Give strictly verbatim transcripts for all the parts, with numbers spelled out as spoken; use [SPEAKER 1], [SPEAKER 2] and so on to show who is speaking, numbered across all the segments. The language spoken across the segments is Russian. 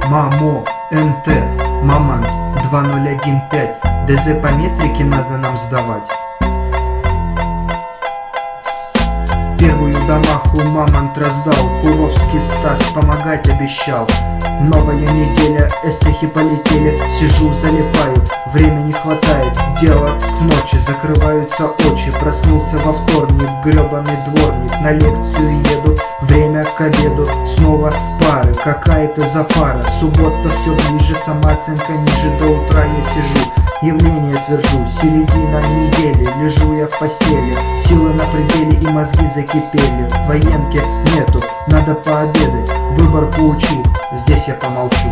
[SPEAKER 1] Мамо, НТ, Мамонт, два ноль один пять. ДЗ по метрике надо нам сдавать. Первую домаху Мамонт раздал, Куровский Стас помогать обещал. Новая неделя, эссехи полетели, сижу, залипаю, времени хватает, дело к ночи, закрываются очи. Проснулся во вторник, гребаный дворник, на лекцию еду, время к обеду, снова пары, какая-то запара. Суббота все ближе, самооценка ниже, до утра я сижу, явление твержу, середина недели, лежу я в постели, силы на пределе и мозги закипели. Военки нету, надо пообедать, выбор поучу, здесь я помолчу.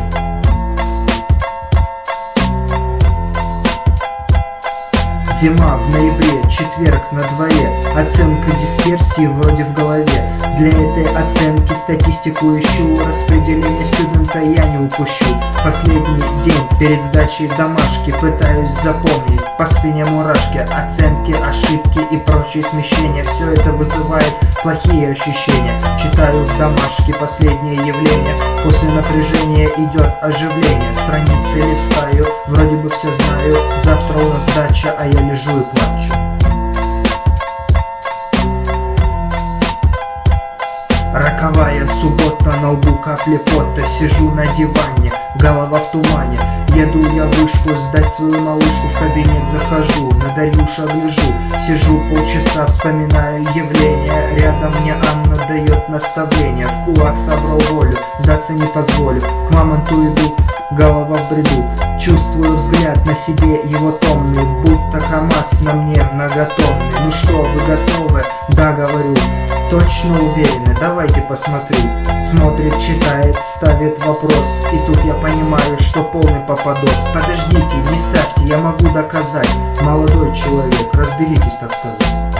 [SPEAKER 1] Зима в ноябре, четверг на дворе, оценка дисперсии вроде в голове. Для этой оценки статистику ищу, распределение студента я не упущу. Последний день перед сдачей домашки, пытаюсь запомнить, по спине мурашки, оценки, ошибки и прочие смещения. Все это вызывает плохие ощущения. Читаю в домашке последнее явление, после напряжения идет оживление. Страницы листаю, вроде бы все знаю, завтра у нас сдача, а я лежу и плачу. Роковая суббота, на лбу капли пота, сижу на диване, голова в тумане. Еду я в вышку, сдать свою малышку, в кабинет захожу, на Дарюша гляжу. Сижу полчаса, вспоминаю явление, рядом мне Анна дает наставление. В кулак собрал волю, сдаться не позволю, к Мамонту иду, голова в бреду. Чувствую взгляд на себе его томный, будто КамАЗ на мне многотонный. Ну что, вы готовы? Да, говорю. Точно уверены? Давайте посмотрю. Смотрит, читает, ставит вопрос, и тут я понимаю, что полный попадос. Подождите, не ставьте, я могу доказать. Молодой человек, разберитесь, так сказать.